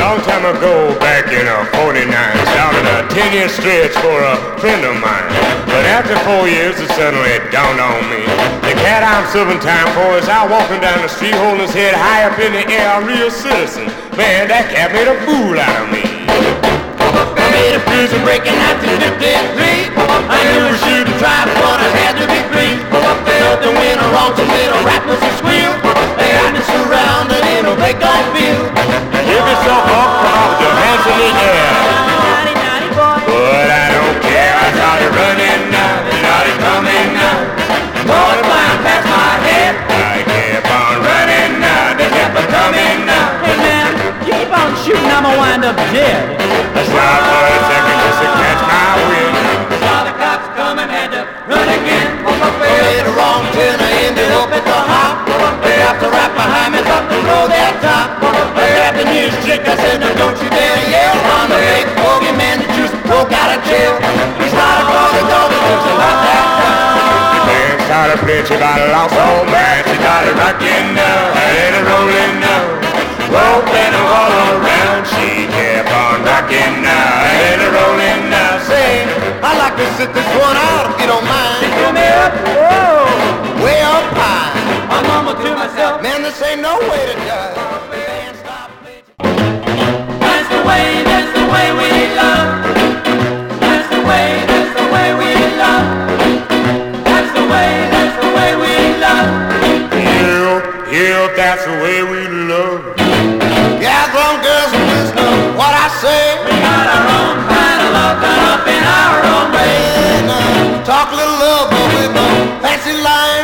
long time ago, back in 49, started a 10-year stretch for a friend of mine. But after 4 years, it suddenly dawned on me. The cat I'm serving time for is out walking down the street, holding his head high up in the air, a real citizen. Man, that cat made a fool out of me. I made a prison breaking out to 53. I knew a shooting tribe, but I had to be free. Nothing went wrong till little rappers and squeal. They had me surrounded in a break-on field. Give yourself up, come on with your hands in the air. But I don't care, I started running now, started coming now. Boys flying past my head. I kept on running now, they kept on coming now. Hey man, you keep on shooting, I'ma wind up dead. I stopped for a second just to catch my wind. Saw the cops coming, had to run again. I made a wrong turn, I ended up at the hop. They have to right behind me, up the road that top. I grabbed the news chick, I said, no, don't you dare yell. I'm the big bogeyman that just broke out of jail. He started calling dog, it was about that time. The band started playing, she got a lost old man. She started rocking now, and a rolling now. Roping all around, she kept on rocking now, and a rolling now. Say, I'd like to sit this one out if you don't mind. You threw me up, whoa. Way up high. I mumbled to myself, Man, this ain't no way to die. The band stopped playing. that's the way we love. That's the way we love. That's the way we love. Yeah, that's the way we love. Yeah, grown girls will listen to what I say. We got our own kind of love done up in our own way. And, talk a little love, but with a fancy line.